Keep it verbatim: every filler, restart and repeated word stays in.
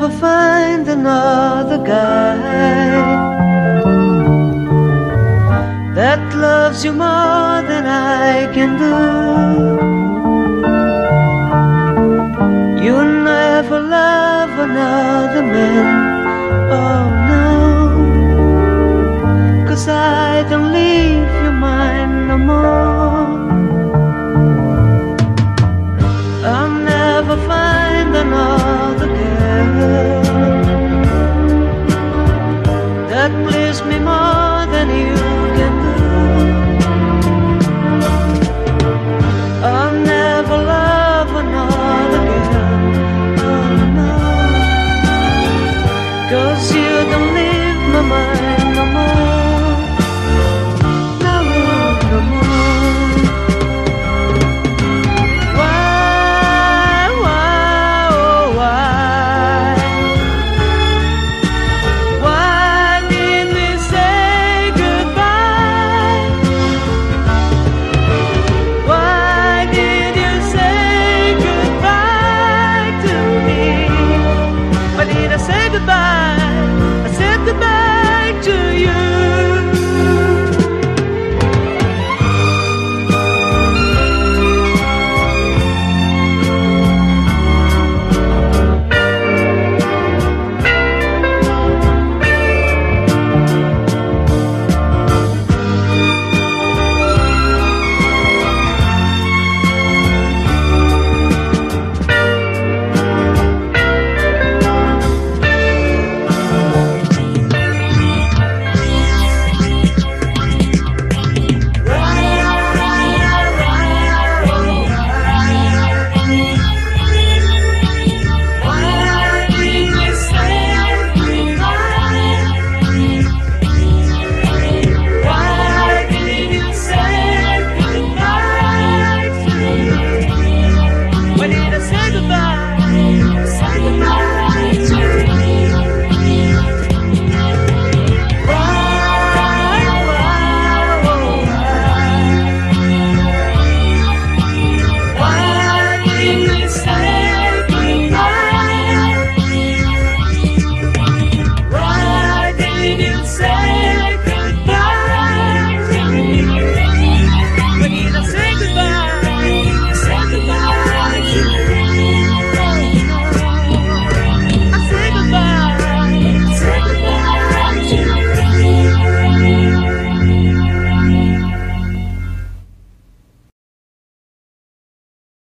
never find another guy that loves you more than I can do. You'll never love another man, oh no, 'cause I don't leave your mind no more. I'll never find another girl that please me more than you can do. I'll never love another girl, oh no, 'cause you don't leave my mind.